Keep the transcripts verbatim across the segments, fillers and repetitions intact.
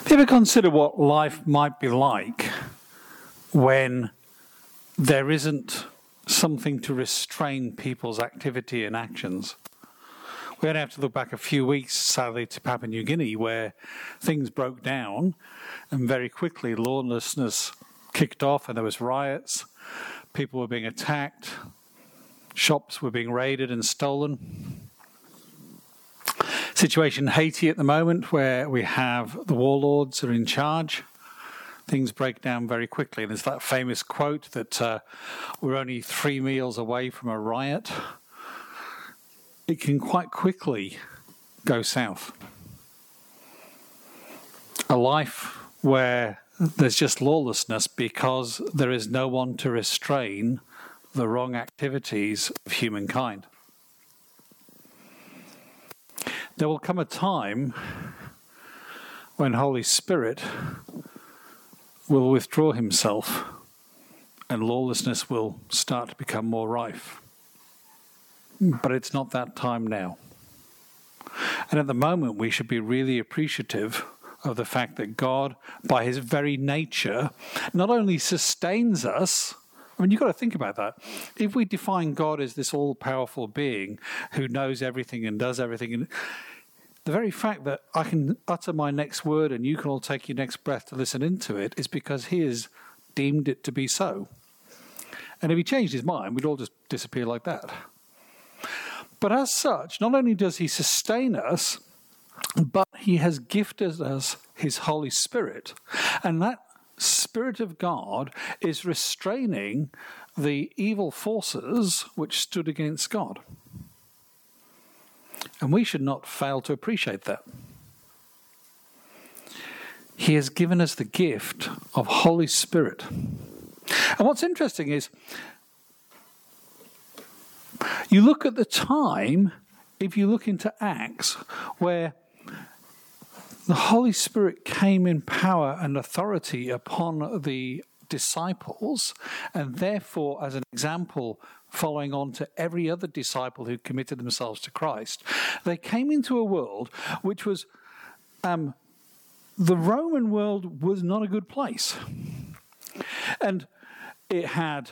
Have you ever considered what life might be like when there isn't something to restrain people's activity and actions? We only have to look back a few weeks, sadly, to Papua New Guinea, where things broke down and very quickly lawlessness kicked off and there was riots, people were being attacked, shops were being raided and stolen. Situation in Haiti at the moment, where we have the warlords are in charge. Things break down very quickly. There's that famous quote that uh, we're only three meals away from a riot. It can quite quickly go south. A life where there's just lawlessness because there is no one to restrain the wrong activities of humankind. There will come a time when Holy Spirit will withdraw himself and lawlessness will start to become more rife. But it's not that time now. And at the moment, we should be really appreciative of the fact that God, by his very nature, not only sustains us. I mean, you've got to think about that. If we define God as this all-powerful being who knows everything and does everything, and the very fact that I can utter my next word and you can all take your next breath to listen into it is because he has deemed it to be so. And if he changed his mind, we'd all just disappear like that. But as such, not only does he sustain us, but he has gifted us his Holy Spirit. And that Spirit of God is restraining the evil forces which stood against God. And we should not fail to appreciate that. He has given us the gift of Holy Spirit. And what's interesting is, you look at the time, if you look into Acts, where the Holy Spirit came in power and authority upon the disciples, and therefore, as an example, following on to every other disciple who committed themselves to Christ, they came into a world which was, um, the Roman world was not a good place. And it had,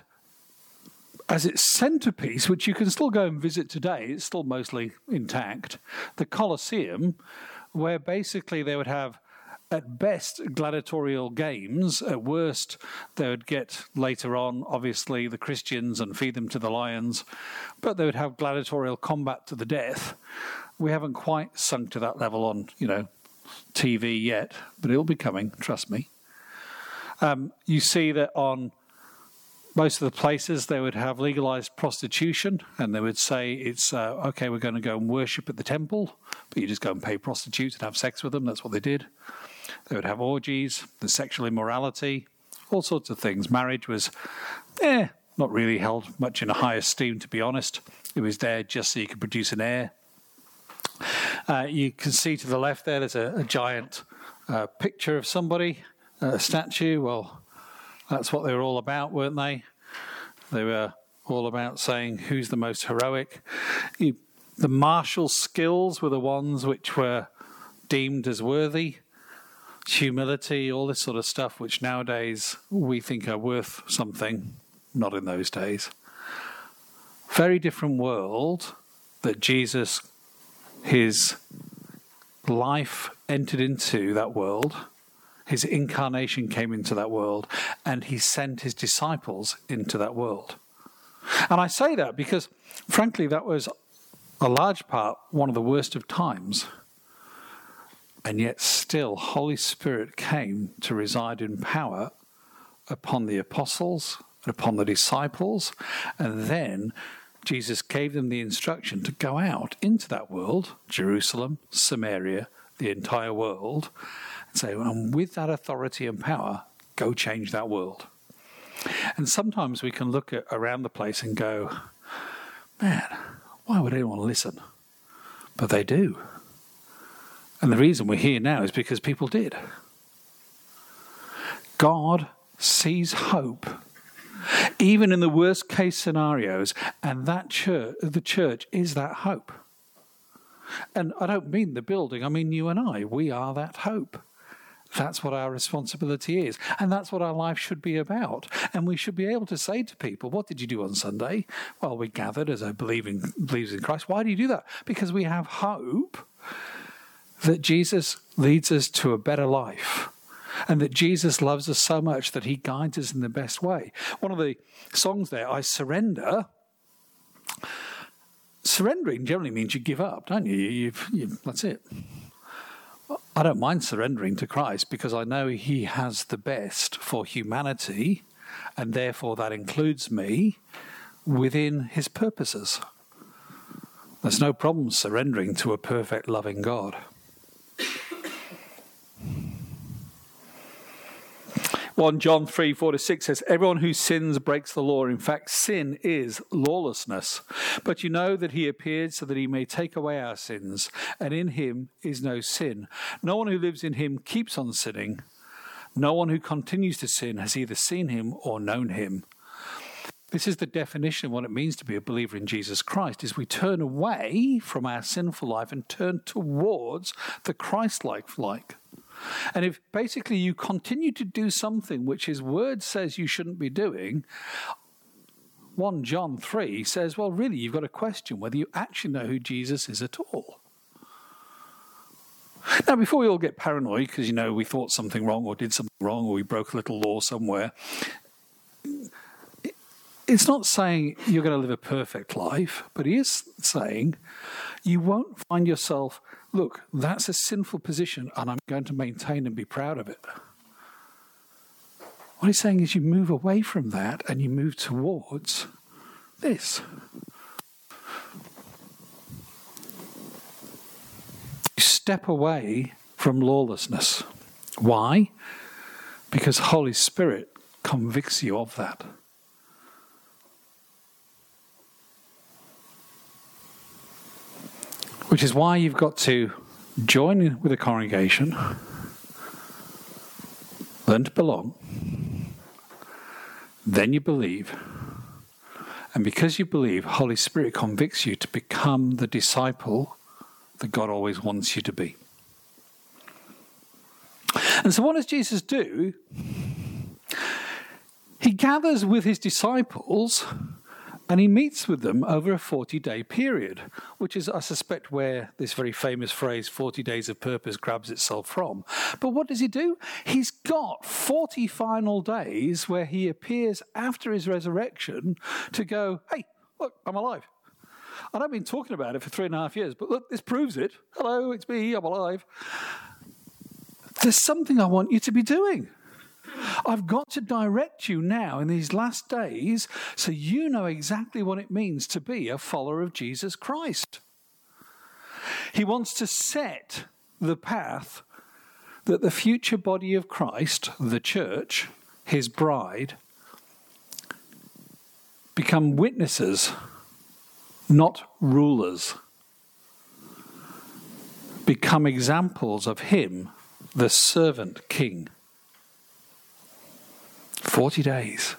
as its centerpiece, which you can still go and visit today, it's still mostly intact, the Colosseum, where basically they would have, at best, gladiatorial games. At worst, they would get, later on, obviously, the Christians and feed them to the lions, but they would have gladiatorial combat to the death. We haven't quite sunk to that level on, you know, T V yet, but it'll be coming, trust me. Um, you see that on most of the places they would have legalized prostitution, and they would say it's, uh, okay, we're going to go and worship at the temple, but you just go and pay prostitutes and have sex with them. That's what they did. They would have orgies, the sexual immorality, all sorts of things. Marriage was, eh, not really held much in a high esteem, to be honest. It was there just so you could produce an heir. Uh, you can see to the left there, there's a, a giant uh, picture of somebody, a statue. Well, that's what they were all about, weren't they? They were all about saying who's the most heroic. You, the martial skills were the ones which were deemed as worthy. Humility, all this sort of stuff, which nowadays we think are worth something. Not in those days. Very different world that Jesus, his life entered into that world. His incarnation came into that world, and he sent his disciples into that world. And I say that because, frankly, that was a large part one of the worst of times. And yet still, Holy Spirit came to reside in power upon the apostles and upon the disciples. And then Jesus gave them the instruction to go out into that world, Jerusalem, Samaria, the entire world, and say, and with that authority and power, go change that world. And sometimes we can look at around the place and go, man, why would anyone listen? But they do. And the reason we're here now is because people did. God sees hope, even in the worst case scenarios, and that church, the church is that hope. And I don't mean the building, I mean you and I. We are that hope. That's what our responsibility is. And that's what our life should be about. And we should be able to say to people, what did you do on Sunday? Well, we gathered as I believe in, believes in Christ. Why do you do that? Because we have hope that Jesus leads us to a better life. And that Jesus loves us so much that he guides us in the best way. One of the songs there, I Surrender. Surrendering generally means you give up, don't you? you, you that's it. I don't mind surrendering to Christ because I know he has the best for humanity, and therefore that includes me within his purposes. There's no problem surrendering to a perfect, loving God. First John three, four to six says, everyone who sins breaks the law. In fact, sin is lawlessness. But you know that he appeared so that he may take away our sins, and in him is no sin. No one who lives in him keeps on sinning. No one who continues to sin has either seen him or known him. This is the definition of what it means to be a believer in Jesus Christ, is we turn away from our sinful life and turn towards the Christ-like life. And if basically you continue to do something which his word says you shouldn't be doing, First John three says, well, really, you've got to question whether you actually know who Jesus is at all. Now, before we all get paranoid because, you know, we thought something wrong or did something wrong or we broke a little law somewhere, it's not saying you're going to live a perfect life, but he is saying you won't find yourself, look, that's a sinful position and I'm going to maintain and be proud of it. What he's saying is you move away from that and you move towards this. You step away from lawlessness. Why? Because Holy Spirit convicts you of that. Which is why you've got to join in with a congregation, learn to belong, then you believe. And because you believe, Holy Spirit convicts you to become the disciple that God always wants you to be. And so what does Jesus do? He gathers with his disciples and he meets with them over a forty-day period, which is, I suspect, where this very famous phrase, forty days of purpose, grabs itself from. But what does he do? He's got forty final days where he appears after his resurrection to go, hey, look, I'm alive. And I've been talking about it for three and a half years, but look, this proves it. Hello, it's me, I'm alive. There's something I want you to be doing. I've got to direct you now in these last days so you know exactly what it means to be a follower of Jesus Christ. He wants to set the path that the future body of Christ, the church, his bride, become witnesses, not rulers. Become examples of him, the servant king. Forty days.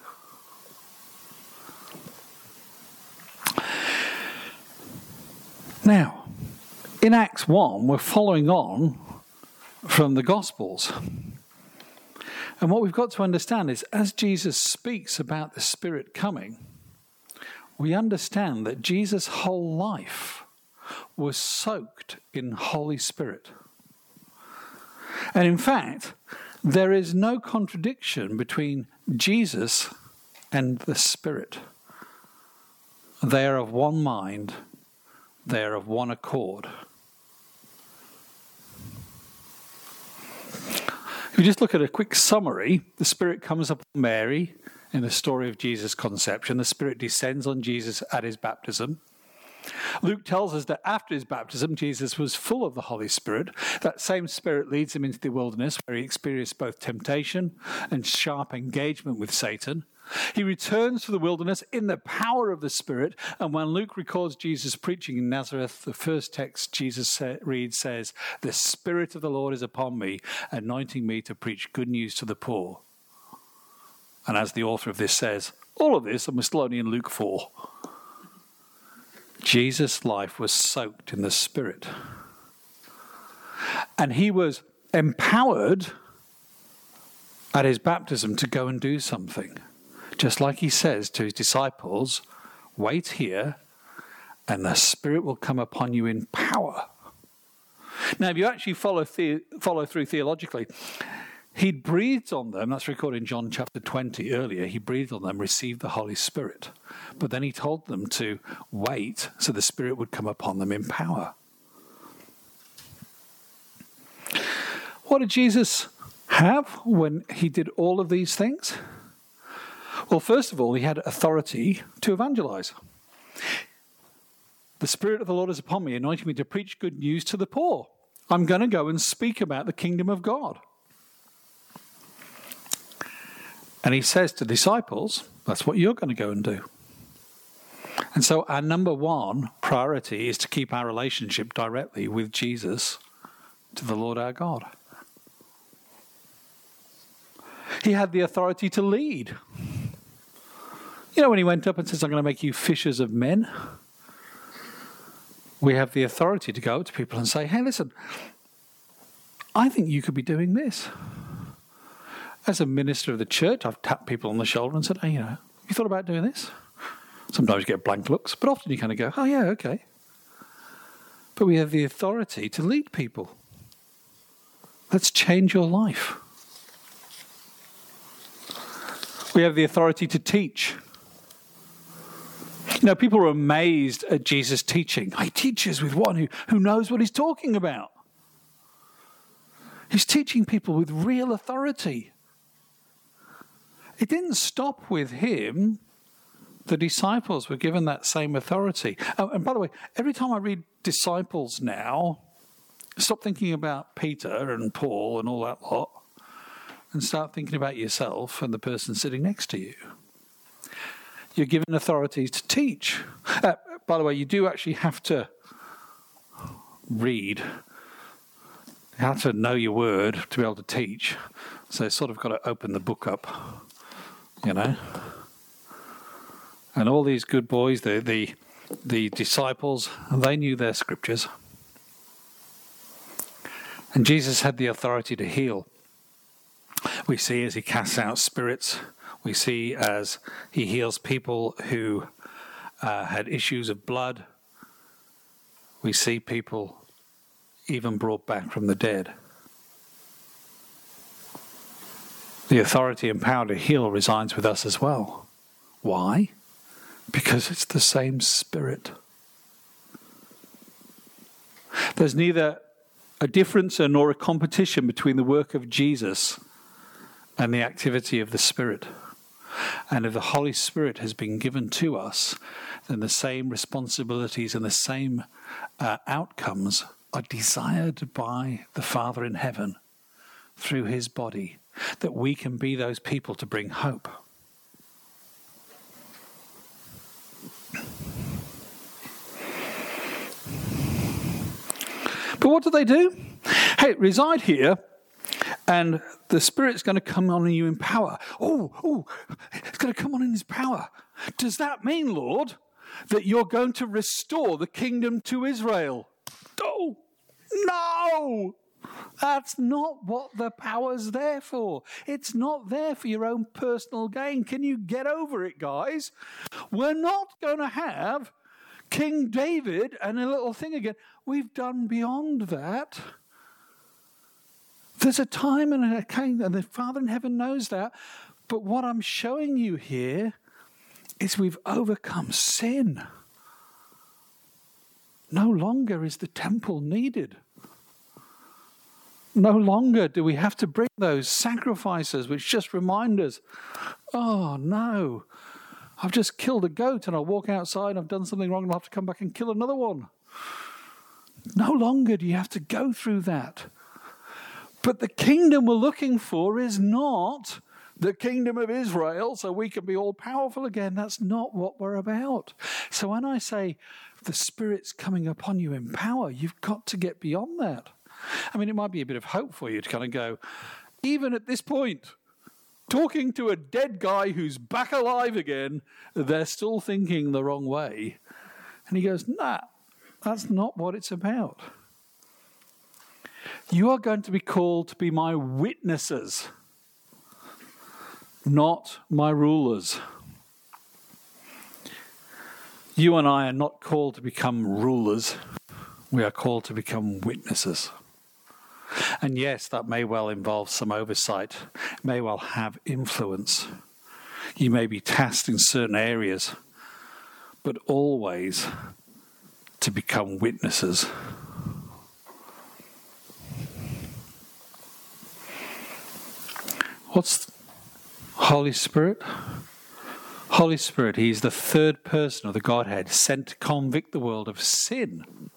Now, in Acts one, we're following on from the Gospels. And what we've got to understand is, as Jesus speaks about the Spirit coming, we understand that Jesus' whole life was soaked in Holy Spirit. And in fact, there is no contradiction between Jesus and the Spirit. They are of one mind. They are of one accord. If you just look at a quick summary, the Spirit comes upon Mary in the story of Jesus' conception. The Spirit descends on Jesus at his baptism. Luke tells us that after his baptism, Jesus was full of the Holy Spirit. That same Spirit leads him into the wilderness, where he experienced both temptation and sharp engagement with Satan. He returns to the wilderness in the power of the Spirit, and when Luke records Jesus preaching in Nazareth, the first text Jesus reads says, "The Spirit of the Lord is upon me, anointing me to preach good news to the poor." And as the author of this says, all of this, and we're still only in Luke four, Jesus' life was soaked in the Spirit. And he was empowered at his baptism to go and do something. Just like he says to his disciples, wait here and the Spirit will come upon you in power. Now, if you actually follow the, follow through theologically, he breathed on them, that's recorded in John chapter twenty earlier, he breathed on them, received the Holy Spirit. But then he told them to wait so the Spirit would come upon them in power. What did Jesus have when he did all of these things? Well, first of all, he had authority to evangelize. The Spirit of the Lord is upon me, anointing me to preach good news to the poor. I'm going to go and speak about the kingdom of God. And he says to disciples, that's what you're going to go and do. And so our number one priority is to keep our relationship directly with Jesus, to the Lord our God. He had the authority to lead. You know, when he went up and says, I'm going to make you fishers of men, we have the authority to go to people and say, hey, listen, I think you could be doing this. As a minister of the church, I've tapped people on the shoulder and said, hey, you know, have you thought about doing this? Sometimes you get blank looks, but often you kind of go, oh, yeah, okay. But we have the authority to lead people. Let's change your life. We have the authority to teach. You know, people are amazed at Jesus' teaching. He teaches with one who, who knows what he's talking about. He's teaching people with real authority. It didn't stop with him. The disciples were given that same authority. Oh, and by the way, every time I read disciples now, stop thinking about Peter and Paul and all that lot and start thinking about yourself and the person sitting next to you. You're given authority to teach. Uh, by the way, you do actually have to read. You have to know your word to be able to teach. So you sort of got to open the book up, you know. And all these good boys, the the, the disciples, they knew their scriptures. And Jesus had the authority to heal. We see as he casts out spirits. We see as he heals people who uh, had issues of blood. We see people even brought back from the dead. The authority and power to heal resides with us as well. Why? Because it's the same Spirit. There's neither a difference nor a competition between the work of Jesus and the activity of the Spirit. And if the Holy Spirit has been given to us, then the same responsibilities and the same uh, outcomes are desired by the Father in heaven through his body, that we can be those people to bring hope. But what do they do? Hey, reside here, and the Spirit's going to come on you in power. Oh, oh, it's going to come on in his power. Does that mean, Lord, that you're going to restore the kingdom to Israel? Oh, no! That's not what the power's there for. It's not there for your own personal gain. Can you get over it, guys? We're not going to have King David and a little thing again. We've done beyond that. There's a time and a king, and the Father in heaven knows that. But what I'm showing you here is we've overcome sin. No longer is the temple needed. No longer do we have to bring those sacrifices which just remind us, oh no, I've just killed a goat and I'll walk outside, I've done something wrong and I'll have to come back and kill another one. No longer do you have to go through that. But the kingdom we're looking for is not the kingdom of Israel so we can be all powerful again. That's not what we're about. So when I say the Spirit's coming upon you in power, you've got to get beyond that. I mean, it might be a bit of hope for you to kind of go, even at this point, talking to a dead guy who's back alive again, they're still thinking the wrong way. And he goes, nah, that's not what it's about. You are going to be called to be my witnesses. not my rulers. You and I are not called to become rulers. We are called to become witnesses. And yes, that may well involve some oversight, may well have influence. You may be tasked in certain areas, but always to become witnesses. What's Holy Spirit? Holy Spirit, he's the third person of the Godhead, sent to convict the world of sin.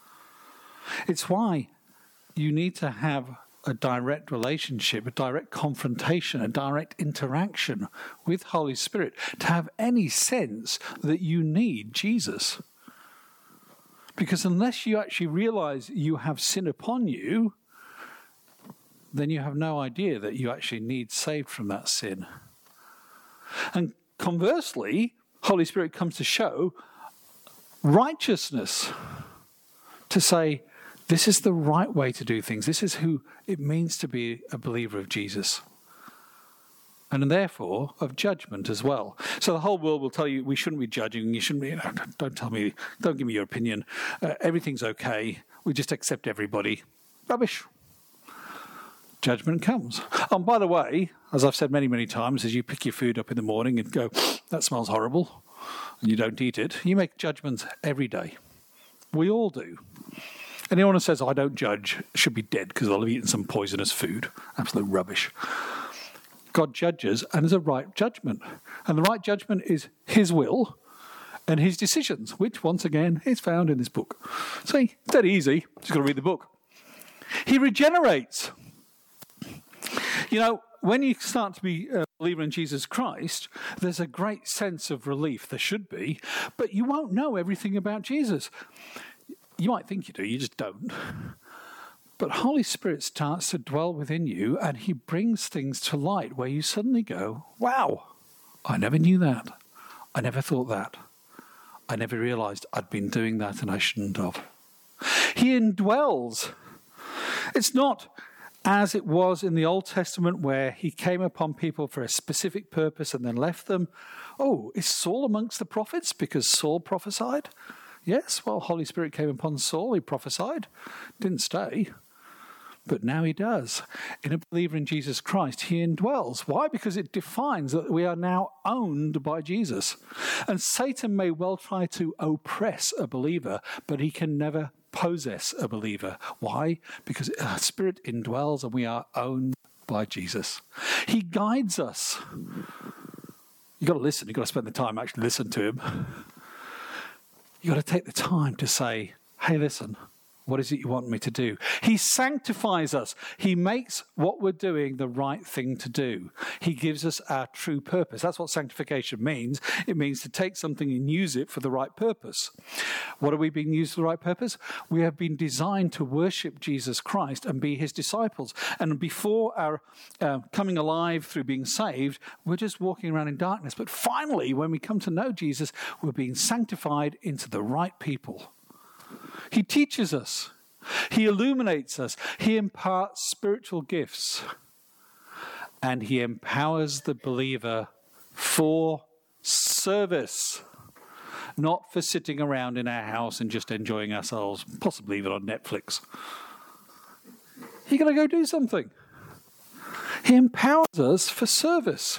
It's why you need to have a direct relationship, a direct confrontation, a direct interaction with Holy Spirit to have any sense that you need Jesus. Because unless you actually realize you have sin upon you, then you have no idea that you actually need saved from that sin. And conversely, Holy Spirit comes to show righteousness, to say, this is the right way to do things. This is who it means to be a believer of Jesus. And therefore, of judgment as well. So the whole world will tell you we shouldn't be judging. You shouldn't be, you know, don't tell me, don't give me your opinion. Uh, everything's okay. We just accept everybody. Rubbish. Judgment comes. And by the way, as I've said many, many times, as you pick your food up in the morning and go, that smells horrible, and you don't eat it, you make judgments every day. We all do. Anyone who says, I don't judge, should be dead because they'll have eaten some poisonous food. Absolute rubbish. God judges, and there's a right judgment. And the right judgment is his will and his decisions, which, once again, is found in this book. See, it's dead easy. Just got to read the book. He regenerates. You know, when you start to be a believer in Jesus Christ, there's a great sense of relief. There should be. But you won't know everything about Jesus. You might think you do, you just don't. But Holy Spirit starts to dwell within you, and he brings things to light where you suddenly go, wow, I never knew that. I never thought that. I never realized I'd been doing that and I shouldn't have. He indwells. It's not as it was in the Old Testament where he came upon people for a specific purpose and then left them. Oh, is Saul amongst the prophets because Saul prophesied? Yes, well, Holy Spirit came upon Saul, he prophesied, didn't stay, but now he does. In a believer in Jesus Christ, he indwells. Why? Because it defines that we are now owned by Jesus. And Satan may well try to oppress a believer, but he can never possess a believer. Why? Because our Spirit indwells and we are owned by Jesus. He guides us. You've got to listen, you've got to spend the time actually listening to him. You've got to take the time to say, hey, listen, what is it you want me to do? He sanctifies us. He makes what we're doing the right thing to do. He gives us our true purpose. That's what sanctification means. It means to take something and use it for the right purpose. What are we being used for the right purpose? We have been designed to worship Jesus Christ and be his disciples. And before our uh, coming alive through being saved, we're just walking around in darkness. But finally, when we come to know Jesus, we're being sanctified into the right people. He teaches us. He illuminates us. He imparts spiritual gifts. And he empowers the believer for service. Not for sitting around in our house and just enjoying ourselves, possibly even on Netflix. You've got to go do something. He empowers us for service.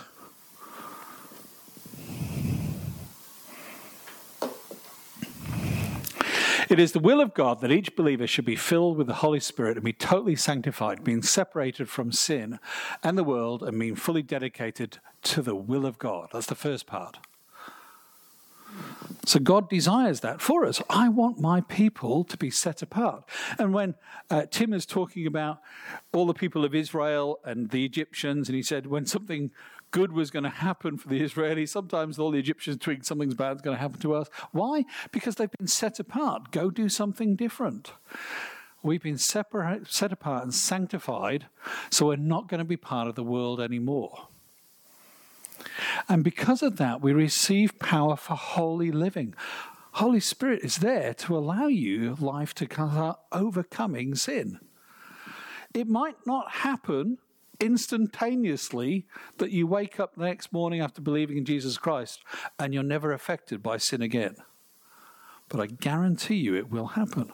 It is the will of God that each believer should be filled with the Holy Spirit and be totally sanctified, being separated from sin and the world and being fully dedicated to the will of God. That's the first part. So God desires that for us. I want my people to be set apart. And when uh, Tim is talking about all the people of Israel and the Egyptians, and he said when something good was going to happen for the Israelis, sometimes all the Egyptians think something's bad is going to happen to us. Why? Because they've been set apart. Go do something different. We've been separate, set apart and sanctified, so we're not going to be part of the world anymore. And because of that, we receive power for holy living. Holy Spirit is there to allow you life to come out overcoming sin. It might not happen instantaneously that you wake up the next morning after believing in Jesus Christ and you're never affected by sin again. But I guarantee you it will happen.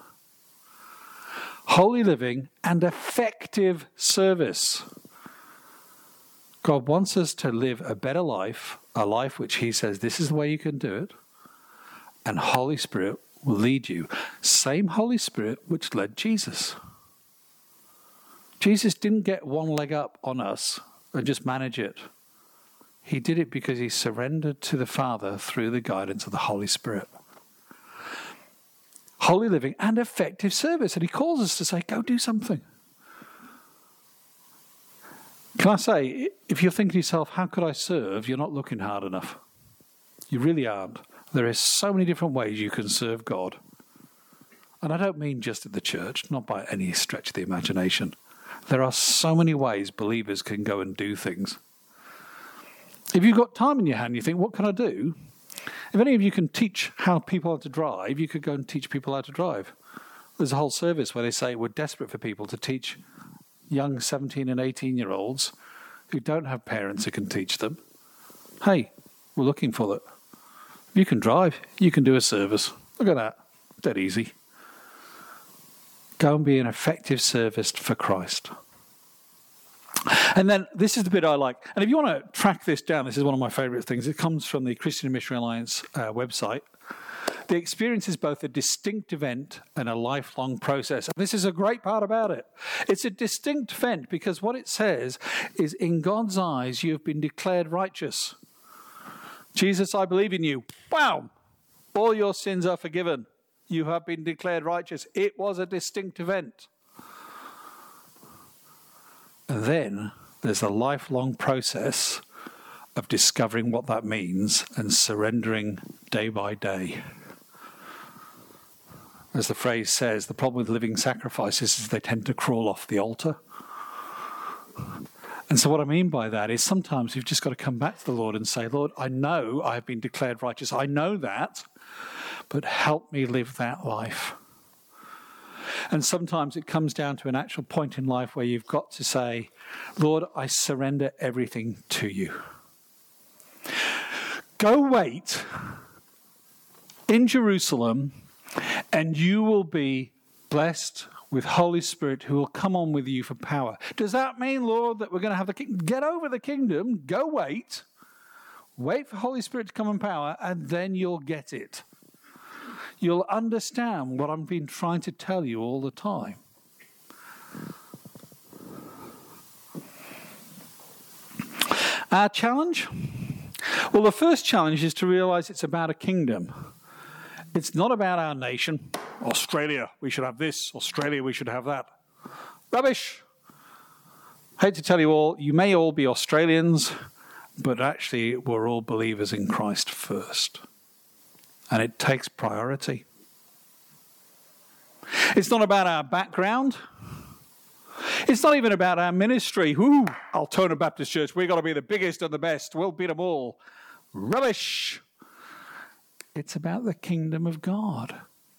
Holy living and effective service. God wants us to live a better life, a life which he says this is the way you can do it, and Holy Spirit will lead you. Same Holy Spirit which led Jesus. Jesus didn't get one leg up on us and just manage it. He did it because he surrendered to the Father through the guidance of the Holy Spirit. Holy living and effective service. And he calls us to say, go do something. Can I say, if you're thinking to yourself, how could I serve? You're not looking hard enough. You really aren't. There are so many different ways you can serve God. And I don't mean just at the church, not by any stretch of the imagination. There are so many ways believers can go and do things. If you've got time in your hand, you think, what can I do? If any of you can teach how people how to drive, you could go and teach people how to drive. There's a whole service where they say we're desperate for people to teach young seventeen and eighteen-year-olds who don't have parents who can teach them. Hey, we're looking for that. If you can drive, you can do a service. Look at that. Dead easy. Go and be an effective service for Christ. And then this is the bit I like. And if you want to track this down, this is one of my favourite things. It comes from the Christian Missionary Alliance uh, website. The experience is both a distinct event and a lifelong process. And this is a great part about it. It's a distinct event because what it says is, in God's eyes, you have been declared righteous. Jesus, I believe in you. Wow! All your sins are forgiven. You have been declared righteous. It was a distinct event. And then there's a lifelong process of discovering what that means and surrendering day by day. As the phrase says, the problem with living sacrifices is they tend to crawl off the altar. And so what I mean by that is sometimes you've just got to come back to the Lord and say, Lord, I know I have been declared righteous. I know that, but help me live that life. And sometimes it comes down to an actual point in life where you've got to say, Lord, I surrender everything to you. Go wait in Jerusalem, and you will be blessed with Holy Spirit who will come on with you for power. Does that mean, Lord, that we're going to have the kingdom? Get over the kingdom, go wait. Wait for Holy Spirit to come in power, and then you'll get it. You'll understand what I've been trying to tell you all the time. Our challenge? Well, the first challenge is to realize it's about a kingdom. It's not about our nation. Australia, we should have this. Australia, we should have that. Rubbish. Hate to tell you all, you may all be Australians, but actually we're all believers in Christ first. And it takes priority. It's not about our background. It's not even about our ministry. Ooh, Altona Baptist Church, we've got to be the biggest and the best. We'll beat them all. Rubbish. It's about the kingdom of God.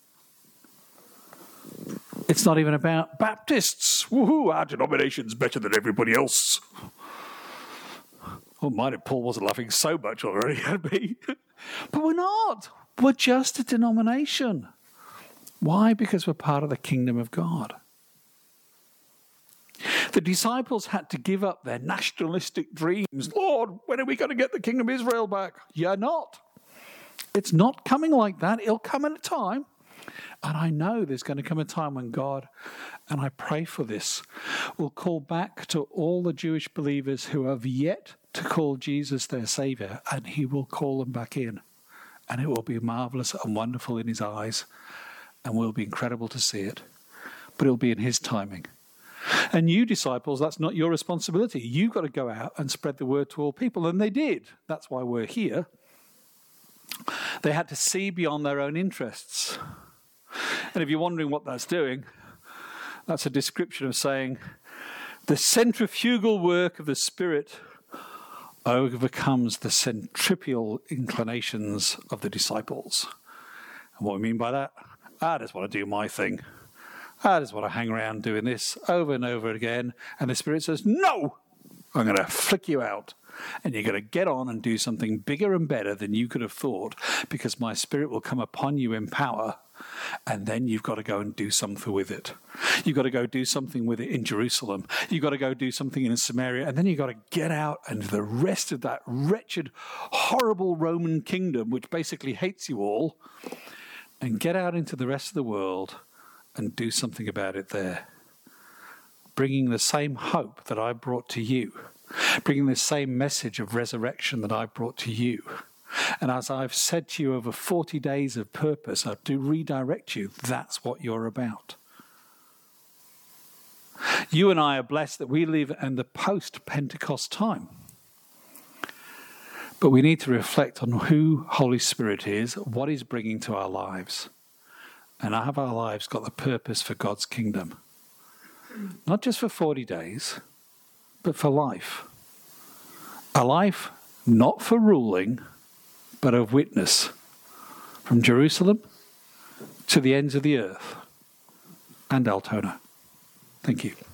It's not even about Baptists. Woohoo, our denomination's better than everybody else. Oh, mind if Paul wasn't laughing so much already at me. But we're not. We're just a denomination. Why? Because we're part of the kingdom of God. The disciples had to give up their nationalistic dreams. Lord, when are we going to get the kingdom of Israel back? You're not. It's not coming like that. It'll come in a time. And I know there's going to come a time when God, and I pray for this, will call back to all the Jewish believers who have yet to call Jesus their Saviour, and he will call them back in. And it will be marvellous and wonderful in his eyes, and will be incredible to see it. But it'll be in his timing. And you disciples, that's not your responsibility. You've got to go out and spread the word to all people. And they did. That's why we're here. They had to see beyond their own interests. And if you're wondering what that's doing, that's a description of saying the centrifugal work of the Spirit overcomes the centripetal inclinations of the disciples. And what we mean by that? I just want to do my thing. I just want to hang around doing this over and over again. And the Spirit says, no, I'm going to flick you out. And you're going to get on and do something bigger and better than you could have thought, because my Spirit will come upon you in power, and then you've got to go and do something with it. You've got to go do something with it in Jerusalem. You've got to go do something in Samaria, and then you've got to get out and the rest of that wretched, horrible Roman kingdom, which basically hates you all, and get out into the rest of the world and do something about it there. Bringing the same hope that I brought to you. Bringing the same message of resurrection that I brought to you. And as I've said to you over forty days of purpose, I do redirect you. That's what you're about. You and I are blessed that we live in the post-Pentecost time. But we need to reflect on who Holy Spirit is, what he's bringing to our lives. And have our lives got the purpose for God's kingdom? Not just for forty days, but for life. A life not for ruling, but of witness. From Jerusalem to the ends of the earth and Altona. Thank you.